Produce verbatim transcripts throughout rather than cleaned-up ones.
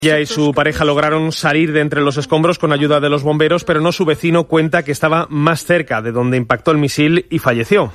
Ella y su pareja lograron salir de entre los escombros con ayuda de los bomberos, pero no su vecino cuenta que estaba más cerca de donde impactó el misil y falleció.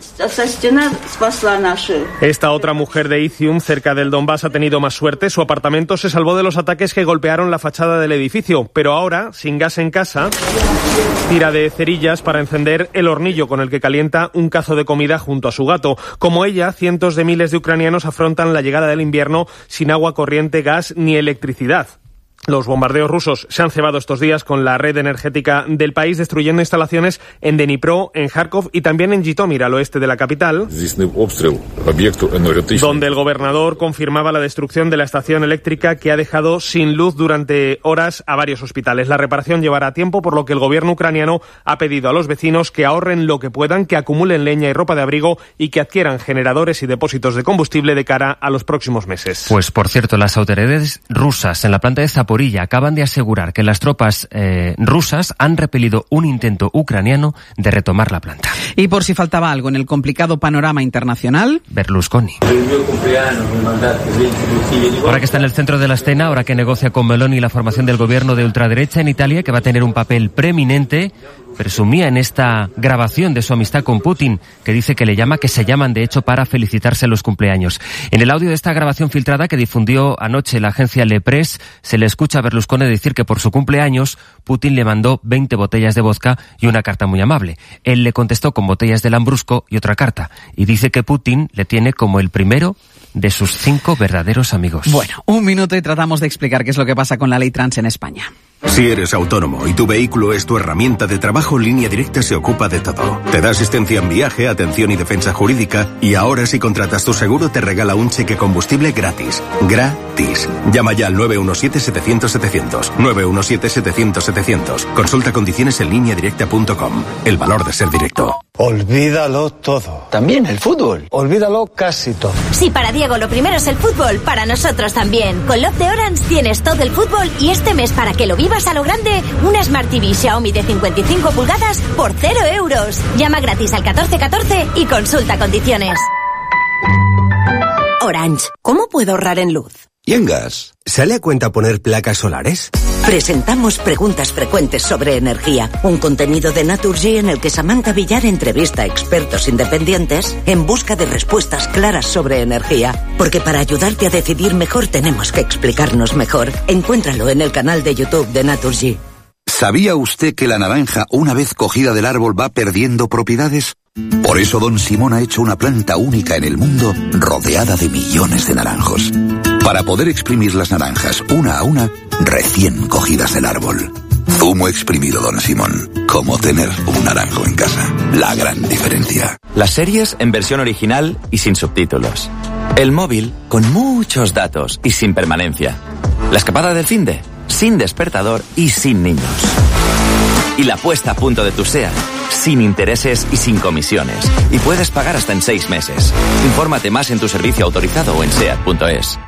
Esta otra mujer de Izium, cerca del Donbass, ha tenido más suerte. Su apartamento se salvó de los ataques que golpearon la fachada del edificio, pero ahora, sin gas en casa, tira de cerillas para encender el hornillo con el que calienta un cazo de comida junto a su gato. Como ella, cientos de miles de ucranianos afrontan la llegada del invierno sin agua corriente, gas ni electricidad. Los bombardeos rusos se han cebado estos días con la red energética del país, destruyendo instalaciones en Dnipro, en Kharkov y también en Jitomir, al oeste de la capital, donde el gobernador confirmaba la destrucción de la estación eléctrica que ha dejado sin luz durante horas a varios hospitales. La reparación llevará tiempo, por lo que el gobierno ucraniano ha pedido a los vecinos que ahorren lo que puedan, que acumulen leña y ropa de abrigo y que adquieran generadores y depósitos de combustible de cara a los próximos meses. Pues, por cierto, las autoridades rusas en la planta de Zaporizhzhia acaban de asegurar que las tropas eh, rusas han repelido un intento ucraniano de retomar la planta. Y por si faltaba algo en el complicado panorama internacional, Berlusconi. Ahora que está en el centro de la escena, ahora que negocia con Meloni la formación del gobierno de ultraderecha en Italia, que va a tener un papel preeminente, presumía en esta grabación de su amistad con Putin, que dice que le llama, que se llaman de hecho para felicitarse en los cumpleaños. En el audio de esta grabación filtrada que difundió anoche la agencia Le Press, se le escucha a Berlusconi decir que por su cumpleaños Putin le mandó veinte botellas de vodka y una carta muy amable. Él le contestó con botellas de Lambrusco y otra carta, y dice que Putin le tiene como el primero de sus cinco verdaderos amigos. Bueno, un minuto y tratamos de explicar qué es lo que pasa con la ley trans en España. Si eres autónomo y tu vehículo es tu herramienta de trabajo, Línea Directa se ocupa de todo. Te da asistencia en viaje, atención y defensa jurídica, y ahora si contratas tu seguro te regala un cheque combustible gratis. Gratis. Llama ya al nueve uno siete setecientos setecientos. nueve uno siete setecientos setecientos. Consulta condiciones en línea directa punto com. El valor de ser directo. Olvídalo todo. También el fútbol. Olvídalo casi todo. Si para Diego lo primero es el fútbol, para nosotros también. Con Love de Orange tienes todo el fútbol y este mes, para que lo vivas a lo grande, una Smart T V Xiaomi de cincuenta y cinco pulgadas por cero euros. Llama gratis al catorce catorce y consulta condiciones. Orange, ¿cómo puedo ahorrar en luz? ¿Y en gas? ¿Sale a cuenta poner placas solares? Presentamos Preguntas Frecuentes sobre Energía, un contenido de Naturgy en el que Samantha Villar entrevista a expertos independientes en busca de respuestas claras sobre energía. Porque para ayudarte a decidir mejor tenemos que explicarnos mejor. Encuéntralo en el canal de YouTube de Naturgy. ¿Sabía usted que la naranja, una vez cogida del árbol, va perdiendo propiedades? Por eso Don Simón ha hecho una planta única en el mundo, rodeada de millones de naranjos. Para poder exprimir las naranjas una a una, recién cogidas del árbol. Zumo exprimido Don Simón. Como tener un naranjo en casa. La gran diferencia. Las series en versión original y sin subtítulos. El móvil con muchos datos y sin permanencia. La escapada del finde, sin despertador y sin niños. Y la puesta a punto de tu SEAT, sin intereses y sin comisiones. Y puedes pagar hasta en seis meses. Infórmate más en tu servicio autorizado o en seat punto es.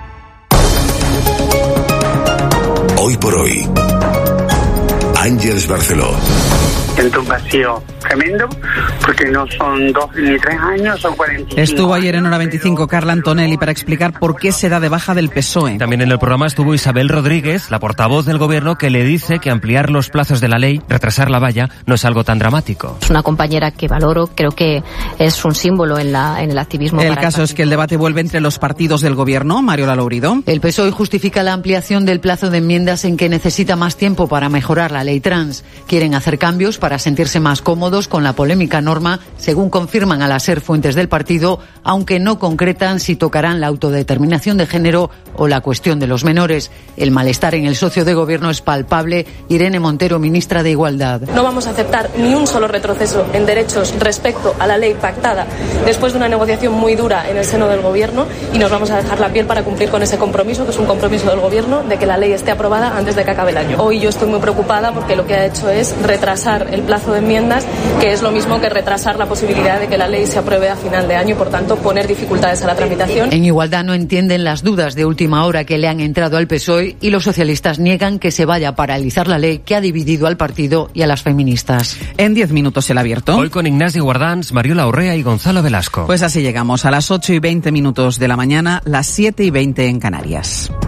Hoy por hoy, Ángeles Barceló. Siento un vacío tremendo, porque no son dos ni tres años, son cuarenta y cinco. Estuvo ayer en Hora veinticinco Carla Antonelli para explicar por qué se da de baja del P S O E. También en el programa estuvo Isabel Rodríguez, la portavoz del gobierno, que le dice que ampliar los plazos de la ley, retrasar la valla, no es algo tan dramático. Es una compañera que valoro, creo que es un símbolo en, la, en el activismo. El para caso el es que el debate vuelve entre los partidos del gobierno. Mariola Lourido. El P S O E justifica la ampliación del plazo de enmiendas en que necesita más tiempo para mejorar la ley trans. Quieren hacer cambios para sentirse más cómodos con la polémica norma, según confirman a la SER fuentes del partido, aunque no concretan si tocarán la autodeterminación de género o la cuestión de los menores. El malestar en el socio de gobierno es palpable. Irene Montero, ministra de Igualdad. No vamos a aceptar ni un solo retroceso en derechos respecto a la ley pactada después de una negociación muy dura en el seno del gobierno, y nos vamos a dejar la piel para cumplir con ese compromiso, que es un compromiso del gobierno, de que la ley esté aprobada antes de que acabe el año. Hoy yo estoy muy preocupada porque lo que ha hecho es retrasar el plazo de enmiendas, que es lo mismo que retrasar la posibilidad de que la ley se apruebe a final de año y, por tanto, poner dificultades a la tramitación. En Igualdad no entienden las dudas de última hora que le han entrado al P S O E, y los socialistas niegan que se vaya a paralizar la ley que ha dividido al partido y a las feministas. En diez minutos el abierto. Hoy con Ignasi Guardans, Mariola Urrea y Gonzalo Velasco. Pues así llegamos a las ocho y veinte minutos de la mañana, las siete y veinte en Canarias.